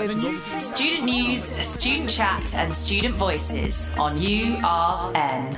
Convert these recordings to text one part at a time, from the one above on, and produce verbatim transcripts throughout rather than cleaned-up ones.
Student news, student chat and student voices on U R N.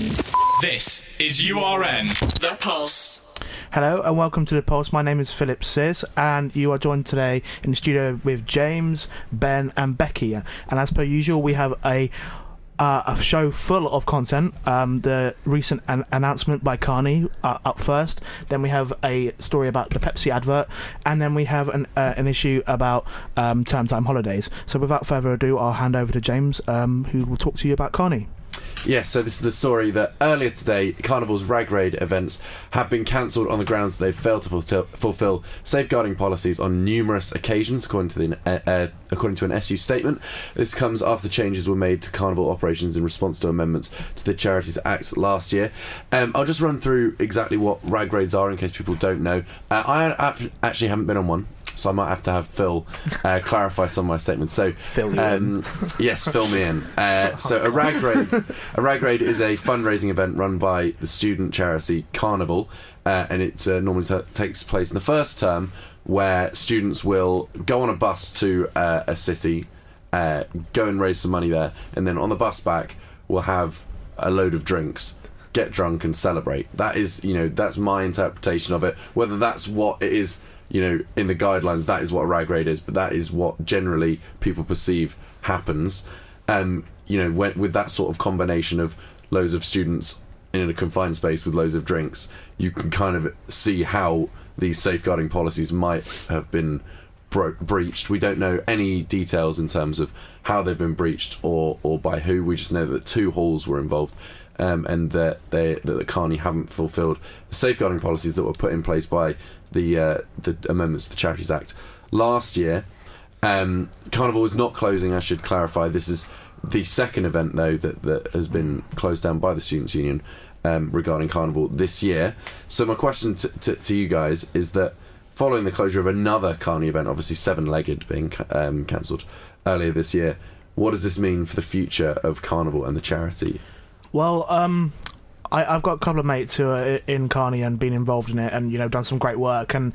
This is U R N, The Pulse. Hello and welcome to The Pulse. My name is Philip Sears and you are joined today in the studio with James, Ben and Becky. And as per usual, we have a Uh, a show full of content. Um, the recent an- announcement by Carney uh, up first. Then we have a story about the Pepsi advert, and then we have an uh, an issue about um, term time holidays. So without further ado, I'll hand over to James, um, who will talk to you about Carney. Yes, so this is the story that earlier today, Carnival's Rag Raid events have been cancelled on the grounds that they've failed to fulfill, fulfill safeguarding policies on numerous occasions, according to the uh, uh, according to an S U statement. This comes after changes were made to Carnival operations in response to amendments to the Charities Act last year. Um, I'll just run through exactly what Rag Raids are in case people don't know. Uh, I actually haven't been on one, so I might have to have Phil uh, clarify some of my statements. So, fill you um, in. Yes, fill me in. Uh, so, a rag raid, a rag raid is a fundraising event run by the student charity Carnival, uh, and it uh, normally t- takes place in the first term, where students will go on a bus to uh, a city, uh, go and raise some money there, and then on the bus back, we'll have a load of drinks. Get drunk and celebrate. That is, you know, that's my interpretation of it. Whether that's what it is, you know, in the guidelines, that is what a rag raid is, but that is what generally people perceive happens. Um, you know, when, with that sort of combination of loads of students in a confined space with loads of drinks, you can kind of see how these safeguarding policies might have been bro- breached. We don't know any details in terms of how they've been breached or, or by who. We just know that two halls were involved. Um, and that they that the Carney haven't fulfilled the safeguarding policies that were put in place by the uh, the amendments to the Charities Act last year. Um, Carnival is not closing, I should clarify. This is the second event, though, that, that has been closed down by the Students' Union um, regarding Carnival this year. So my question to, to, to you guys is that following the closure of another Carney event, obviously Seven-Legged being um, cancelled earlier this year, what does this mean for the future of Carnival and the charity? Well, um, I, I've got a couple of mates who are in Carney and been involved in it, and you know, done some great work. And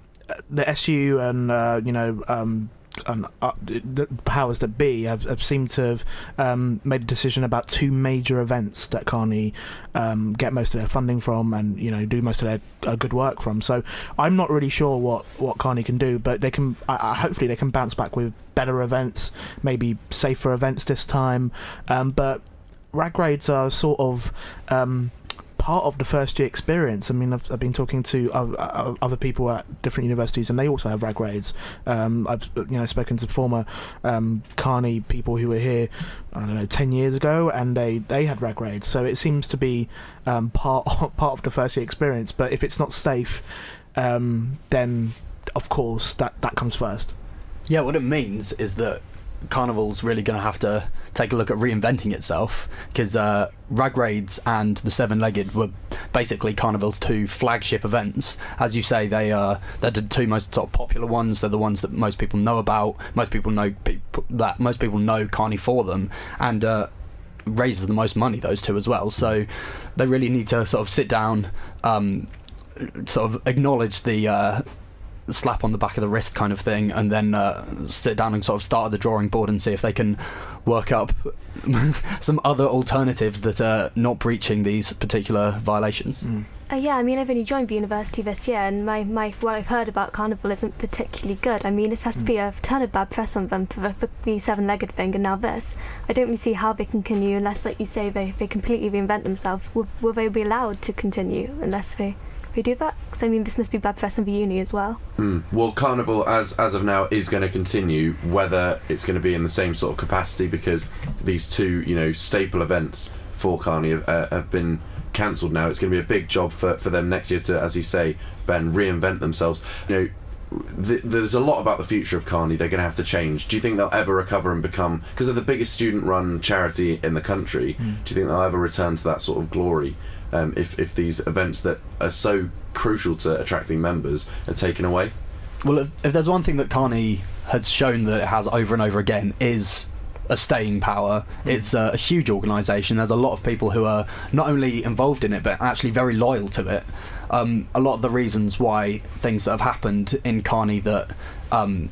the S U and uh, you know, um, and uh, the powers that be have, have seemed to have um, made a decision about two major events that Carney um, get most of their funding from, and you know, do most of their uh, good work from. So I'm not really sure what, what Carney can do, but they can. I, I, hopefully, they can bounce back with better events, maybe safer events this time. Um, but rag raids are sort of um, part of the first year experience. I mean, I've, I've been talking to other, other people at different universities, and they also have rag raids. Um, I've you know spoken to former um, Carney people who were here, I don't know, ten years ago, and they, they had rag raids. So it seems to be um, part part of the first year experience. But if it's not safe, um, then of course that that comes first. Yeah, what it means is that Carnival's really going to have to take a look at reinventing itself, because uh, Rag Raids and the Seven-Legged were basically Carnival's two flagship events. As you say, they are they're the two most sort of popular ones. They're the ones that most people know about. Most people know pe- that most people know Carney for them, and uh, raises the most money, those two as well. So they really need to sort of sit down, um, sort of acknowledge the Uh, slap on the back of the wrist kind of thing, and then uh, sit down and sort of start at the drawing board and see if they can work up some other alternatives that are not breaching these particular violations. Mm. Uh, yeah, I mean, I've only joined the university this year, and my, my what I've heard about Carnival isn't particularly good. I mean, it has to be a ton of bad press on them for the, for the Seven-Legged thing, and now this. I don't really see how they continue unless, like you say, they, they completely reinvent themselves. Will, will they be allowed to continue unless they... we do that? Because I mean, this must be bad press on the uni as well. Mm. Well, Carnival, as as of now, is going to continue, whether it's going to be in the same sort of capacity, because these two, you know, staple events for Carney have, uh, have been cancelled now. It's going to be a big job for, for them next year to, as you say, Ben, reinvent themselves. You know, th- there's a lot about the future of Carney they're going to have to change. Do you think they'll ever recover and become, because they're the biggest student-run charity in the country, mm. do you think they'll ever return to that sort of glory? Um, if, if these events that are so crucial to attracting members are taken away? Well, if, if there's one thing that Carney has shown that it has over and over again, is a staying power. Mm. It's a, a huge organisation. There's a lot of people who are not only involved in it, but actually very loyal to it. Um, a lot of the reasons why things that have happened in Carney that um,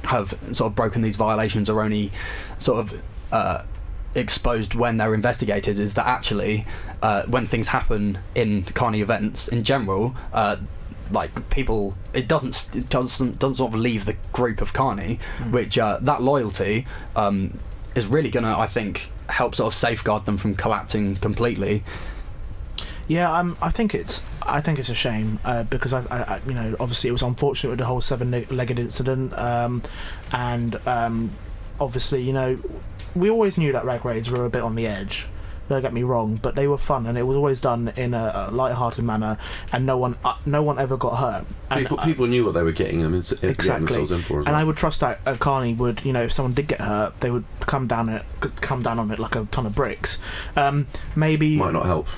have sort of broken these violations are only sort of uh, exposed when they're investigated is that actually uh, when things happen in Carney events in general, uh, like people, it doesn't it doesn't doesn't sort of leave the group of Carney, mm. which uh, that loyalty um, is really gonna, I think, help sort of safeguard them from collapsing completely. Yeah, um, I think it's I think it's a shame uh, because I, I, you know, obviously it was unfortunate with the whole seven-legged incident, um, and um, obviously, you know, we always knew that rag raids were a bit on the edge. Don't get me wrong, but they were fun, and it was always done in a, a light-hearted manner, and no one, uh, no one ever got hurt. And, people, people knew what they were getting them in, exactly. getting themselves in for. As and well. I would trust that uh, Carney would, you know, if someone did get hurt, they would come down it, come down on it like a ton of bricks. Um, maybe might not help.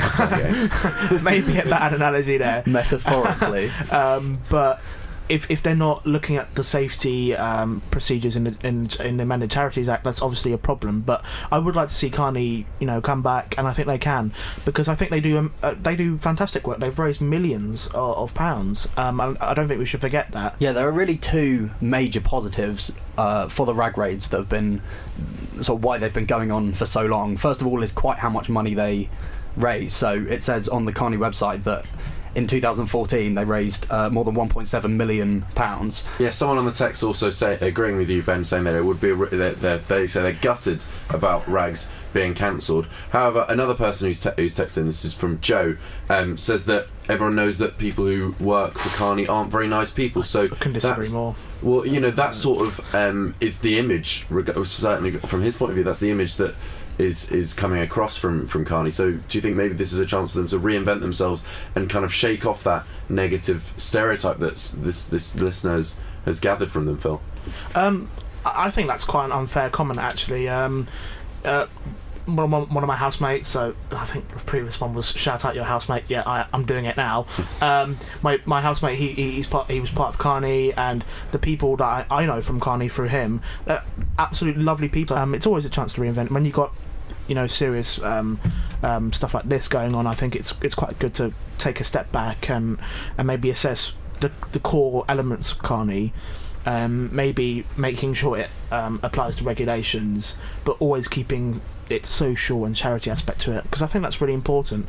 Maybe a bad analogy there, metaphorically. um, but. If, if they're not looking at the safety um, procedures in the in, in the Amended Charities Act, that's obviously a problem. But I would like to see Carney, you know, come back, and I think they can, because I think they do um, uh, they do fantastic work. They've raised millions of, of pounds. Um, I, I don't think we should forget that. Yeah, there are really two major positives uh, for the rag raids that have been sort of why they've been going on for so long. First of all, is quite how much money they raise. So it says on the Carney website that in two thousand fourteen they raised uh, more than one point seven million pounds. Yeah, someone on the text also say agreeing with you, Ben, saying that it would be a, they they say they're gutted about rags being cancelled. However, another person who's, te- who's texting, this is from Joe, um, says that everyone knows that people who work for Carney aren't very nice people. So I couldn't disagree more. Well, you know, that sort of um, is the image, certainly from his point of view, that's the image that is is coming across from, from Carney. So do you think maybe this is a chance for them to reinvent themselves and kind of shake off that negative stereotype that this this listener has, has gathered from them, Phil? Um, I think that's quite an unfair comment, actually. Um, uh, one of, my, one of my housemates, so I think the previous one was shout out your housemate. Yeah, I, I'm doing it now. Um, my my housemate, he he's part, he was part of Carney, and the people that I, I know from Carney through him, they're absolutely lovely people. Um, it's always a chance to reinvent. When you got, you know, serious um, um, stuff like this going on, I think it's it's quite good to take a step back and and maybe assess the the core elements of Carney. Um, maybe making sure it um, applies to regulations, but always keeping its social and charity aspect to it, because I think that's really important.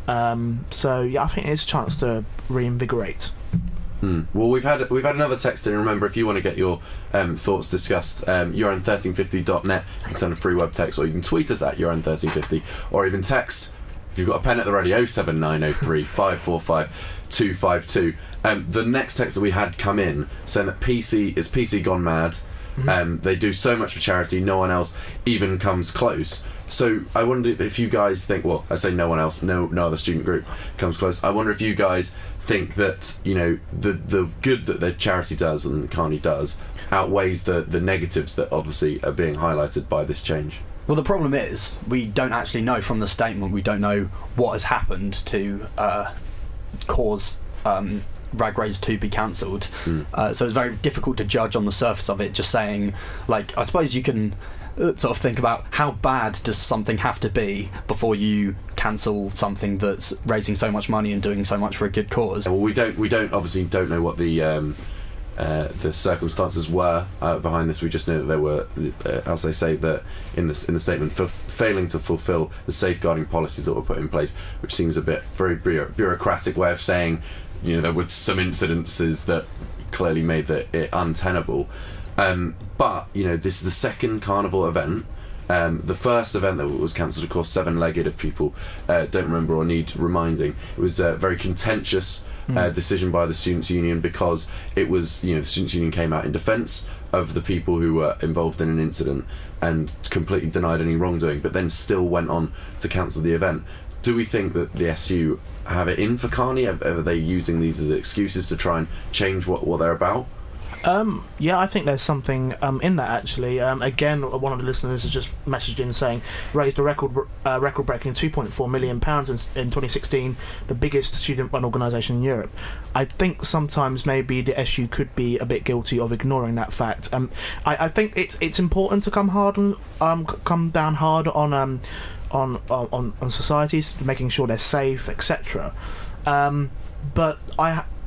Um, so yeah, I think it's a chance to reinvigorate. Hmm. Well, we've had we've had another text in. Remember, if you want to get your um, thoughts discussed, um, U R N thirteen fifty dot net. You can send a free web text, or you can tweet us at U R N thirteen fifty, or even text. If you've got a pen at the ready, oh seven nine oh three, five four five, two five two. Um, the next text that we had come in saying that P C is P C gone mad. Mm-hmm. Um, they do so much for charity, no one else even comes close. So I wonder if you guys think, well, I say no one else, no no other student group comes close. I wonder if you guys think that, you know, the the good that the charity does and Carney does outweighs the, the negatives that obviously are being highlighted by this change. Well, the problem is we don't actually know from the statement, we don't know what has happened to uh, cause um, rag raids to be cancelled. Mm. Uh, so it's very difficult to judge on the surface of it, just saying, like, I suppose you can uh, sort of think about how bad does something have to be before you cancel something that's raising so much money and doing so much for a good cause. Well, we don't, we don't obviously don't know what the um, uh, the circumstances were uh, behind this. We just know that there were, uh, as they say, that in the in the statement, for failing to fulfil the safeguarding policies that were put in place, which seems a bit very bureaucratic way of saying, you know, there were some incidences that clearly made the, it untenable. Um, but, you know, this is the second carnival event. Um, the first event that was cancelled, of course, seven-legged, if people uh, don't remember or need reminding. It was a very contentious uh, mm. decision by the Students' Union, because it was, you know, the Students' Union came out in defence of the people who were involved in an incident and completely denied any wrongdoing, but then still went on to cancel the event. Do we think that the S U have it in for Carney? Are, are they using these as excuses to try and change what, what they're about? Um, yeah, I think there's something um, in that, actually. Um, again, one of the listeners has just messaged in saying raised a record uh, record-breaking two point four million pounds in, in twenty sixteen, the biggest student-run organisation in Europe. I think sometimes maybe the S U could be a bit guilty of ignoring that fact. Um, I, I think it's it's important to come hard on, um, come down hard on um, on, on on societies, making sure they're safe, et cetera. Um, but I.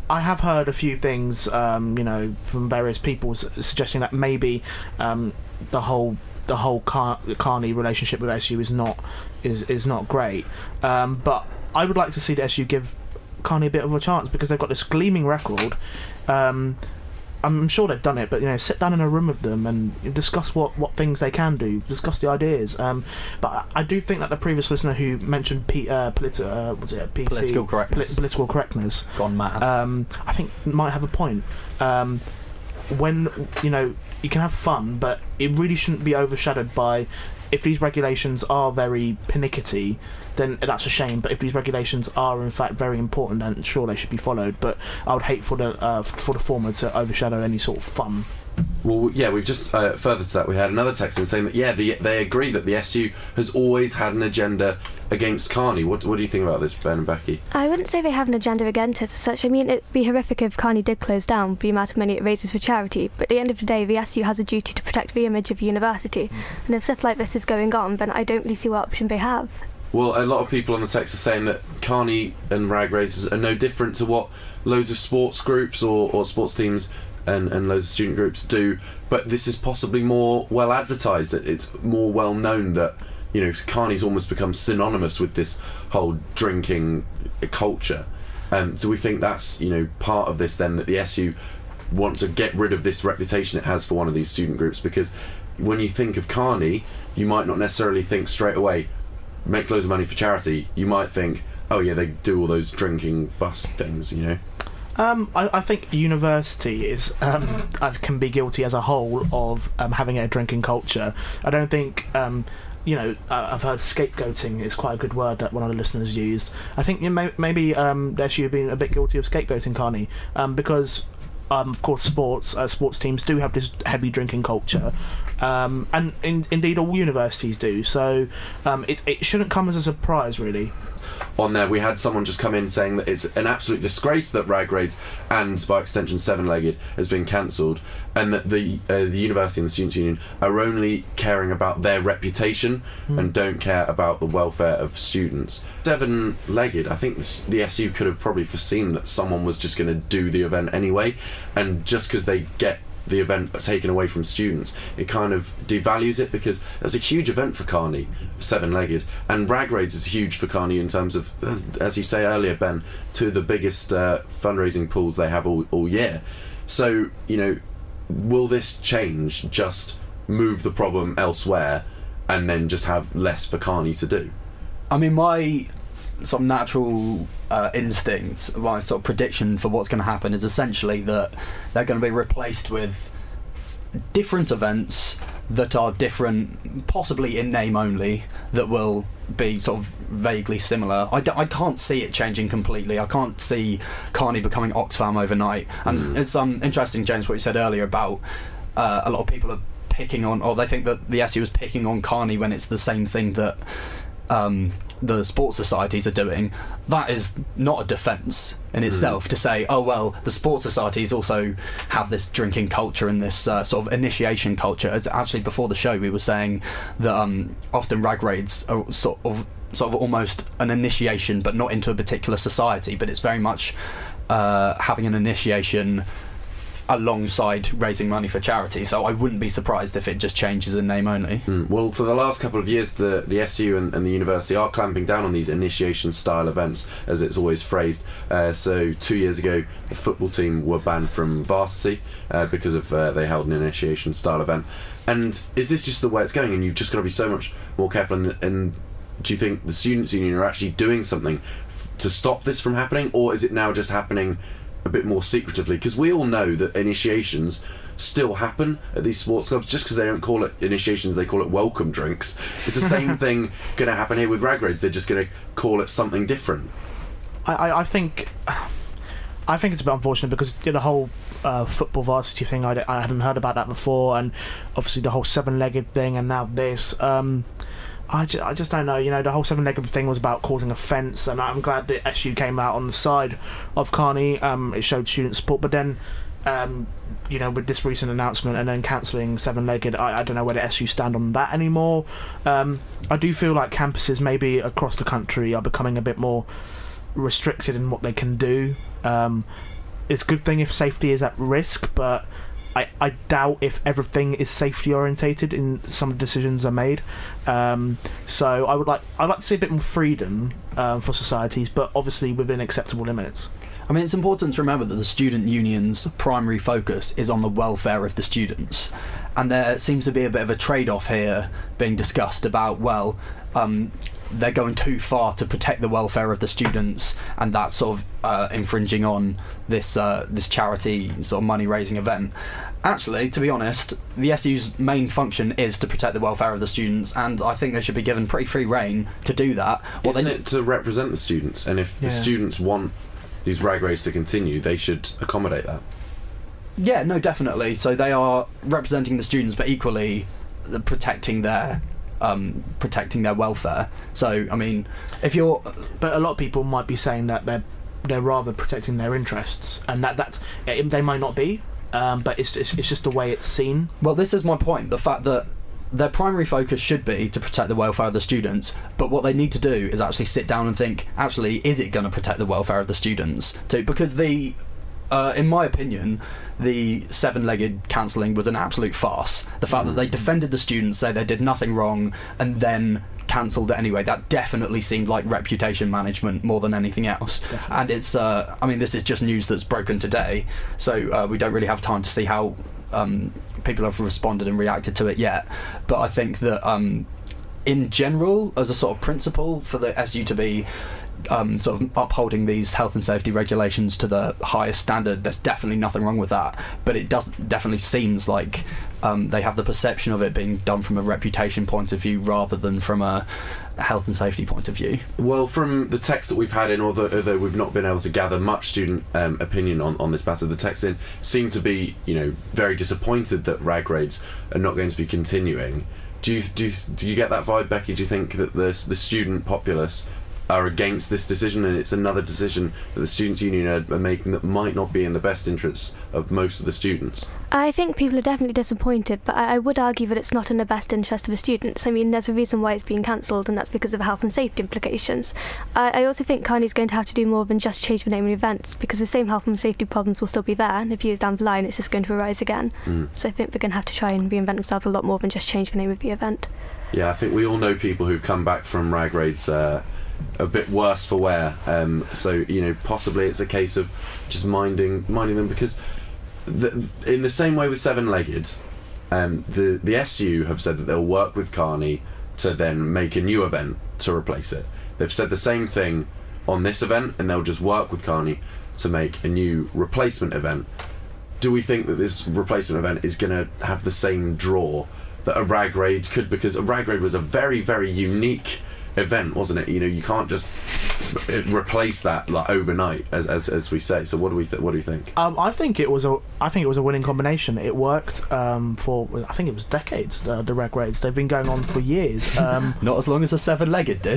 I have heard a few things, um, you know, from various people s- suggesting that maybe um, the whole the whole Car- Carney relationship with S U is not is is not great. Um, but I would like to see the S U give Carney a bit of a chance because they've got this gleaming record. Um, I'm sure they've done it, but you know, sit down in a room with them and discuss what, what things they can do, discuss the ideas. Um, but I, I do think that the previous listener who mentioned P, uh, politi- uh, was it P C? Political correctness. Poli- political correctness, Gone mad. um, I think might have a point. Um, when you know you can have fun, but it really shouldn't be overshadowed by if these regulations are very pernickety, then that's a shame. But if these regulations are in fact very important, then sure they should be followed. But I would hate for the uh, for the former to overshadow any sort of fun. Well, yeah, we've just uh, further to that. We had another text in saying that yeah, the, they agree that the S U has always had an agenda against Carney. What what do you think about this, Ben and Becky? I wouldn't say they have an agenda against it as such. I mean, it'd be horrific if Carney did close down, the amount of money it raises for charity. But at the end of the day, the S U has a duty to protect the image of the university. Mm. And if stuff like this is going on, then I don't really see what option they have. Well, a lot of people on the text are saying that Carney and rag races are no different to what loads of sports groups or, or sports teams and, and loads of student groups do, but this is possibly more well advertised. It's more well known that, you know, Carney's almost become synonymous with this whole drinking culture. Um, do we think that's, you know, part of this then, that the S U want to get rid of this reputation it has for one of these student groups? Because when you think of Carney, you might not necessarily think straight away, make loads of money for charity. You might think, oh yeah, they do all those drinking bus things, you know. Um, I, I think university is um, can be guilty as a whole of um, having a drinking culture. I don't think, um, you know, uh, I've heard scapegoating is quite a good word that one of the listeners used. I think you know, may, maybe um, the S U have been a bit guilty of scapegoating Carney um, because, um, of course, sports uh, sports teams do have this heavy drinking culture. Um, and in, indeed all universities do, so um, it, it shouldn't come as a surprise, really. On there, we had someone just come in saying that it's an absolute disgrace that Rag Raids and, by extension, Seven Legged has been cancelled, and that the uh, the university and the Students' Union are only caring about their reputation mm. and don't care about the welfare of students. Seven Legged, I think this, the S U could have probably foreseen that someone was just going to do the event anyway, and just because they get the event taken away from students, it kind of devalues it, because it's a huge event for Carney, Seven Legged, and Rag Raids is huge for Carney in terms of, uh, as you say earlier, Ben, two of the biggest uh, fundraising pools they have all, all year. So, you know, will this change just move the problem elsewhere and then just have less for Carney to do? I mean, my sort of natural uh, instinct, my sort of prediction for what's going to happen is essentially that they're going to be replaced with different events that are different, possibly in name only, that will be sort of vaguely similar. I, d- I can't see it changing completely. I can't see Carney becoming Oxfam overnight. And mm. it's um, interesting, James, what you said earlier about uh, a lot of people are picking on, or they think that the S U is picking on Carney when it's the same thing that um, the sports societies are doing. That is not a defence in itself, mm. to say, oh well, the sports societies also have this drinking culture and this uh, sort of initiation culture. As actually before the show we were saying that um, often rag raids are sort of sort of almost an initiation, but not into a particular society, but it's very much uh, having an initiation alongside raising money for charity. So I wouldn't be surprised if it just changes in name only. Mm. Well, for the last couple of years, the, the S U and, and the university are clamping down on these initiation style events, as it's always phrased. Uh, so two years ago, the football team were banned from varsity uh, because of uh, they held an initiation style event. And is this just the way it's going, and you've just got to be so much more careful? And, and do you think the Students' Union are actually doing something f- to stop this from happening, or is it now just happening a bit more secretively? Because we all know that initiations still happen at these sports clubs. Just because they don't call it initiations, they call it welcome drinks. It's the same thing going to happen here with rag raids. They're just going to call it something different. I, I, I think I think it's a bit unfortunate, because the whole uh, football varsity thing, I, I hadn't heard about that before, and obviously the whole seven-legged thing, and now this. Um, I just, I just don't know, you know, the whole seven-legged thing was about causing offence, and I'm glad that S U came out on the side of Carney. Um, it showed student support, but then, um, you know, with this recent announcement and then cancelling seven-legged, I, I don't know where the S U stand on that anymore. Um, I do feel like campuses maybe across the country are becoming a bit more restricted in what they can do. Um, it's a good thing if safety is at risk, but I, I doubt if everything is safety orientated in some of the decisions are made. Um, so I would like I'd like to see a bit more freedom um, for societies, but obviously within acceptable limits. I mean, it's important to remember that the student union's primary focus is on the welfare of the students, and there seems to be a bit of a trade-off here being discussed about, well, um, they're going too far to protect the welfare of the students, and that's sort of uh, infringing on this uh, this charity sort of money-raising event. Actually, to be honest, the S U's main function is to protect the welfare of the students, and I think they should be given pretty free rein to do that. What Isn't they... it to represent the students? And if Yeah. the students want these rag raids to continue, they should accommodate that. Yeah, no, definitely. So they are representing the students, but equally uh, protecting their um, protecting their welfare. So, I mean, if you're... But a lot of people might be saying that they're they're rather protecting their interests, and that that's it, they might not be, um, but it's, it's it's just the way it's seen. Well, this is my point. The fact that their primary focus should be to protect the welfare of the students, but what they need to do is actually sit down and think, actually, is it going to protect the welfare of the students? Too? Because the, uh, in my opinion, the seven-legged cancelling was an absolute farce. The fact that they defended the students, say they did nothing wrong, and then cancelled it anyway, that definitely seemed like reputation management more than anything else. Definitely. And it's, uh, I mean, this is just news that's broken today, so uh, we don't really have time to see how um, people have responded and reacted to it yet. But I think that um, in general, as a sort of principle for the S U to be um, sort of upholding these health and safety regulations to the highest standard, there's definitely nothing wrong with that. But it does definitely seems like um, they have the perception of it being done from a reputation point of view rather than from a health and safety point of view. Well, from the text that we've had in, although, although we've not been able to gather much student um, opinion on, on this matter, the text in seem to be, you know, very disappointed that rag raids are not going to be continuing. Do you do you, do you get that vibe, Becky? Do you think that the the student populace are against this decision, and it's another decision that the students' union are, are making that might not be in the best interests of most of the students? I think people are definitely disappointed, but I, I would argue that it's not in the best interest of the students. I mean, there's a reason why it's being cancelled, and that's because of health and safety implications. I, I also think Carney's going to have to do more than just change the name of events, because the same health and safety problems will still be there, and a few years down the line it's just going to arise again. Mm. So I think they're going to have to try and reinvent themselves a lot more than just change the name of the event. Yeah, I think we all know people who've come back from rag raids uh, a bit worse for wear. Um, so, you know, possibly it's a case of just minding minding them, because the, in the same way with seven-legged, um, the the S U have said that they'll work with Carney to then make a new event to replace it. They've said the same thing on this event, and they'll just work with Carney to make a new replacement event. Do we think that this replacement event is going to have the same draw that a rag raid could? Because a rag raid was a very, very unique event, wasn't it? You know, you can't just replace that like overnight, as as, as we say. So what do we th- what do you think? Um, I think it was a I think it was a winning combination. It worked um, for I think it was decades. Uh, the rag raids, they've been going on for years. Um, Not as long as the seven-legged did.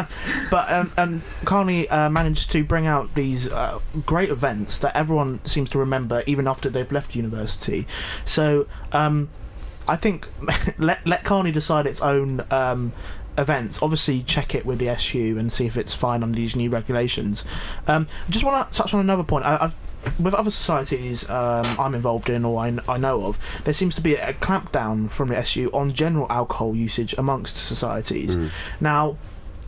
But um, and Carney uh, managed to bring out these uh, great events that everyone seems to remember even after they've left university. So um, I think let let Carney decide its own um, events. Obviously, check it with the S U and see if it's fine under these new regulations. Um, I just want to touch on another point. I, I've, with other societies um, I'm involved in or I, I know of, there seems to be a clampdown from the S U on general alcohol usage amongst societies. Mm. Now,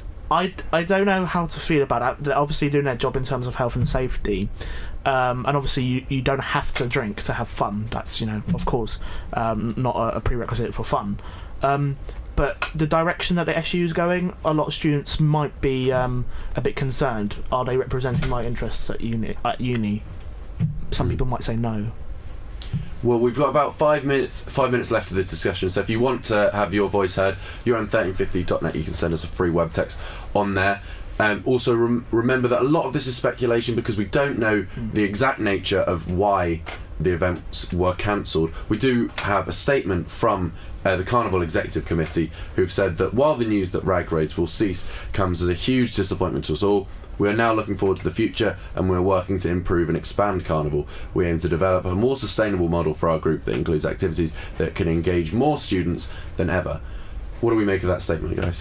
I, I don't know how to feel about that. They're obviously doing their job in terms of health and safety. Um, and obviously you, you don't have to drink to have fun. That's, you know, of course, um, not a, a prerequisite for fun. Um, but the direction that the S U is going, a lot of students might be um, a bit concerned. Are they representing my interests at uni? At uni? Some Mm. people might say no. Well, we've got about five minutes five minutes left of this discussion, so if you want to have your voice heard, you're on thirteen fifty dot net, you can send us a free web text on there. Um, also, rem- remember that a lot of this is speculation because we don't know Mm. the exact nature of why the events were cancelled. We do have a statement from uh, the Carnival Executive Committee who've said that while the news that rag raids will cease comes as a huge disappointment to us all, we are now looking forward to the future and we're working to improve and expand Carnival. We aim to develop a more sustainable model for our group that includes activities that can engage more students than ever. What do we make of that statement, guys?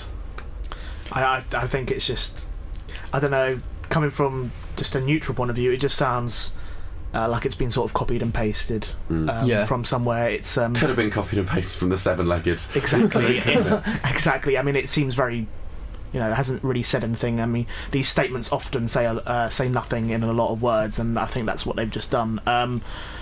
I, I, I think it's just, I don't know, coming from just a neutral point of view, it just sounds uh, like it's been sort of copied and pasted Mm. um, Yeah. from somewhere. It's um, Could have been copied and pasted from the seven-legged. exactly, exactly. I mean, it seems very, you know, it hasn't really said anything. I mean, these statements often say uh, say nothing in a lot of words, and I think that's what they've just done. Um,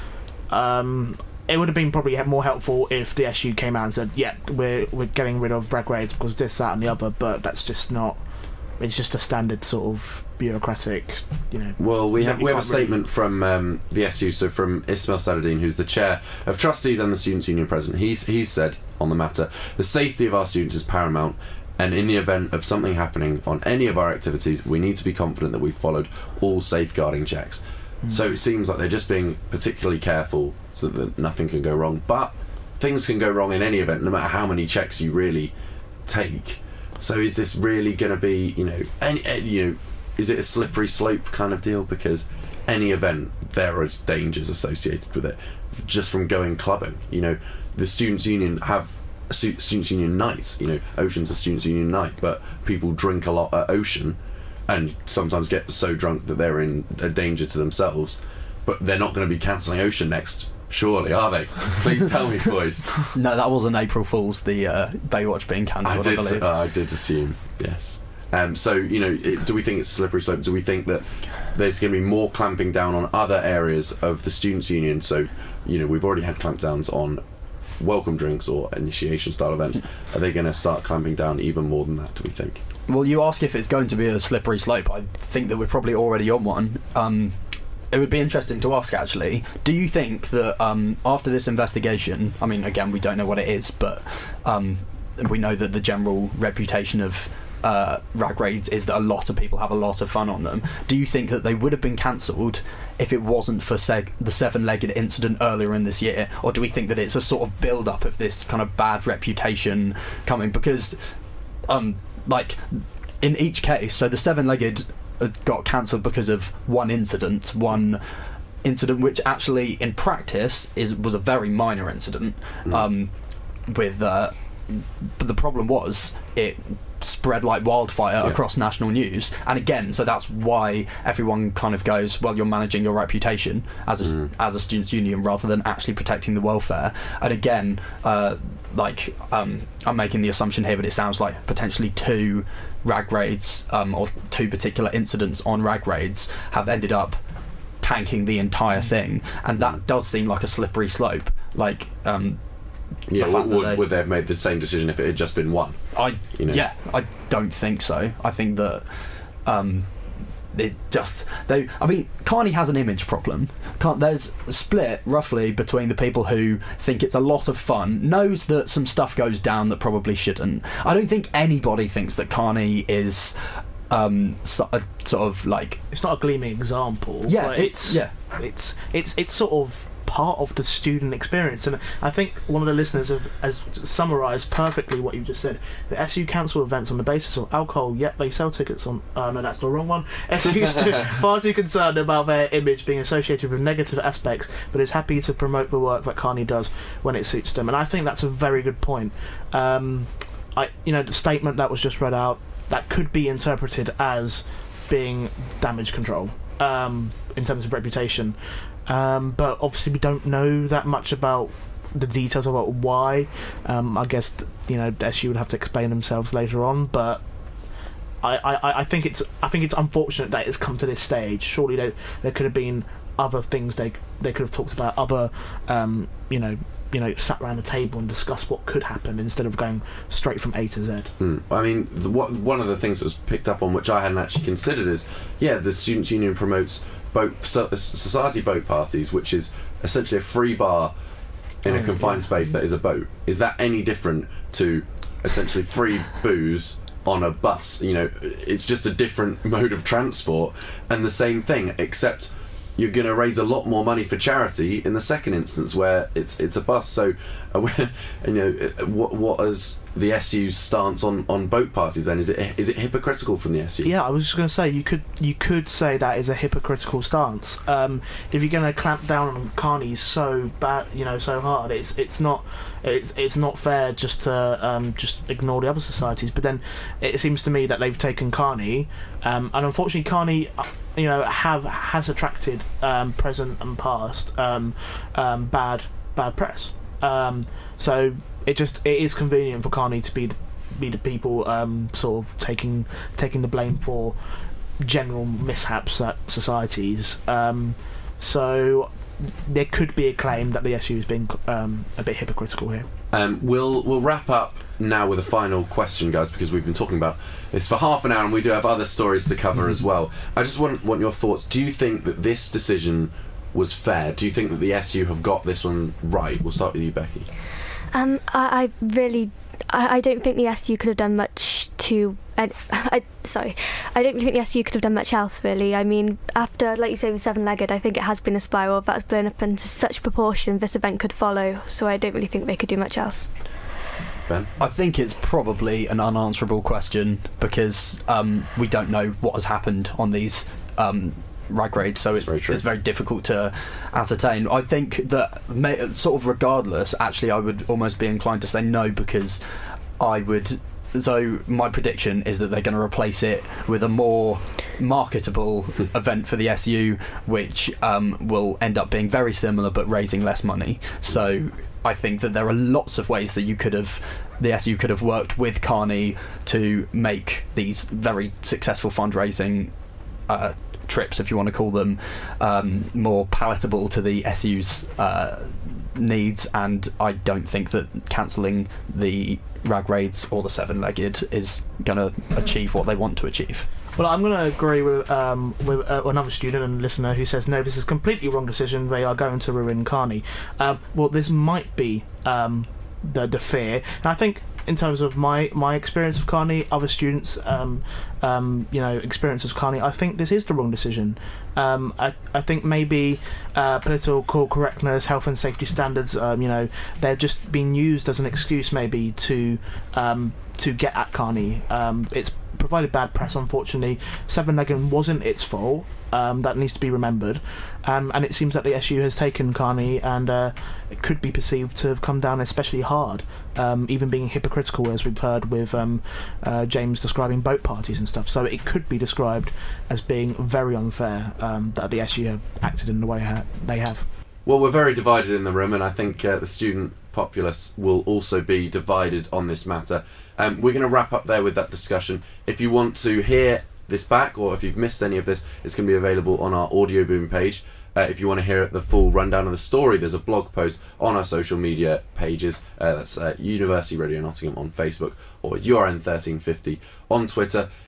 um, it would have been probably more helpful if the S U came out and said, "Yeah, we're we're getting rid of brag grades because this, that, and the other." But that's just not. It's just a standard sort of bureaucratic, you know. Well, we you have we have a can't really- statement from um, the S U, so from Ismail Saladin, who's the chair of trustees and the Students' Union president. He's he's said on the matter, the safety of our students is paramount, and in the event of something happening on any of our activities, we need to be confident that we've followed all safeguarding checks. Mm. So it seems like they're just being particularly careful so that nothing can go wrong. But things can go wrong in any event, no matter how many checks you really take. So is this really going to be, you know, any, any, you know, is it a slippery slope kind of deal? Because any event, there is dangers associated with it, just from going clubbing. You know, the Students' Union have a stu- Students' Union nights. You know, Ocean's a Students' Union night, but people drink a lot at Ocean, and sometimes get so drunk that they're in a danger to themselves. But they're not going to be cancelling Ocean next. Surely, are they? Please tell me, boys. No, that wasn't April Fool's, the uh, Baywatch being I cancelled, I, did. believe. Uh, I did assume. Yes. Um, so you know, it, do we think it's a slippery slope? Do we think that there's going to be more clamping down on other areas of the Students' Union? So, you know, we've already had clampdowns on welcome drinks or initiation style events. Are they going to start clamping down even more than that? Do we think? Well, you ask if it's going to be a slippery slope. I think that we're probably already on one. Um, it would be interesting to ask, actually. Do you think that um, after this investigation, I mean, again, we don't know what it is, but um, we know that the general reputation of uh, rag raids is that a lot of people have a lot of fun on them. Do you think that they would have been cancelled if it wasn't for seg- the seven-legged incident earlier in this year? Or do we think that it's a sort of build-up of this kind of bad reputation coming? Because, um, like, in each case, so the seven-legged got cancelled because of one incident, one incident which actually, in practice, is was a very minor incident. Mm. Um, with, uh, but the problem was it spread like wildfire Yeah. across national news, and again, so that's why everyone kind of goes, well, you're managing your reputation as a Mm. as a students' union rather than actually protecting the welfare. And again, uh, like um, I'm making the assumption here, but it sounds like potentially two rag raids um, or two particular incidents on rag raids have ended up tanking the entire thing, and that does seem like a slippery slope. Like, um, Yeah, the fact would, that would, they- would they have made the same decision if it had just been one? I You know? yeah, I don't think so. I think that um, it just they. I mean, Carney has an image problem. Can't, there's a split roughly between the people who think it's a lot of fun, knows that some stuff goes down that probably shouldn't. I don't think anybody thinks that Carney is um, so, a, sort of like It's not a gleaming example. yeah, but it's, yeah. it's it's it's sort of part of the student experience, and I think one of the listeners have has summarised perfectly what you just said. The S U cancel events on the basis of alcohol, yet they sell tickets on. Uh, no, that's the wrong one. S U is too, far too concerned about their image being associated with negative aspects, but is happy to promote the work that Carney does when it suits them. And I think that's a very good point. Um, I, you know, the statement that was just read out, that could be interpreted as being damage control um, in terms of reputation. Um, but obviously we don't know that much about the details about why. Um, I guess you know S U would have to explain themselves later on. But I, I, I think it's I think it's unfortunate that it's come to this stage. Surely there there could have been other things they they could have talked about, other um, you know you know sat around the table and discussed what could happen instead of going straight from A to Z. Mm. I mean, the, what, one of the things that was picked up on, which I hadn't actually considered, is yeah, the Students' Union promotes boat so, society boat parties, which is essentially a free bar in Oh, a confined yeah. space that is a boat. Is that any different to essentially free booze on a bus? You know, it's just a different mode of transport, and the same thing, except you're going to raise a lot more money for charity in the second instance, where it's it's a bus. So, uh, where, you know, what what is the S U's stance on, on boat parties? Then is it is it hypocritical from the S U? Yeah, I was just going to say you could you could say that is a hypocritical stance. Um, if you're going to clamp down on Carney so bad, you know, so hard, it's it's not it's it's not fair just to um, just ignore the other societies. But then it seems to me that they've taken Carney, um, and unfortunately Carney, you know, have has attracted um, present and past um, um, bad bad press. Um, so it just it is convenient for Carney to be be the people um, sort of taking taking the blame for general mishaps at societies. Um, so there could be a claim that the S U has been um, a bit hypocritical here. Um, we'll we'll wrap up now with a final question, guys, because we've been talking about this for half an hour and we do have other stories to cover as well. I just want want your thoughts. Do you think that this decision was fair? Do you think that the S U have got this one right? We'll start with you, Becky. Um, I, I really, I, I don't think the S U could have done much to. I, I, sorry, I don't think the S U could have done much else really. I mean, after, like you say, with Seven-Legged, I think it has been a spiral that's blown up into such proportion this event could follow. So I don't really think they could do much else. Ben? I think it's probably an unanswerable question because um, we don't know what has happened on these um, rag raids, so it's, very it's very difficult to ascertain. I think that, may, sort of regardless, actually I would almost be inclined to say no, because I would... So my prediction is that they're going to replace it with a more marketable event for the S U, which um, will end up being very similar but raising less money. So I think that there are lots of ways that you could have, the S U could have worked with Carney to make these very successful fundraising uh, trips, if you want to call them, um, more palatable to the S U's uh, needs. And I don't think that cancelling the rag raids or the Seven-Legged is going to achieve what they want to achieve. Well, I'm going to agree with um, with uh, another student and listener who says no, this is a completely wrong decision. They are going to ruin Carney. Uh, well, this might be um, the the fear, and I think in terms of my, my experience of Carney, other students, um, um, you know, experience of Carney, I think this is the wrong decision. Um, I, I think maybe uh, political correctness, health and safety standards, um, you know, they're just being used as an excuse maybe to um, to get at Carney. Um, it's provided bad press, unfortunately. Seven-Legged wasn't its fault. Um, that needs to be remembered. Um, and it seems that the S U has taken Carney and uh, it could be perceived to have come down especially hard, um, even being hypocritical, as we've heard with um, uh, James describing boat parties and stuff. So it could be described as being very unfair um, that the S U have acted in the way ha- they have. Well, we're very divided in the room, and I think uh, the student populace will also be divided on this matter. Um, we're going to wrap up there with that discussion. If you want to hear this back, or if you've missed any of this, it's going to be available on our Audio Boom page. Uh, if you want to hear the full rundown of the story, there's a blog post on our social media pages. Uh, that's uh, University Radio Nottingham on Facebook or U R N thirteen fifty on Twitter.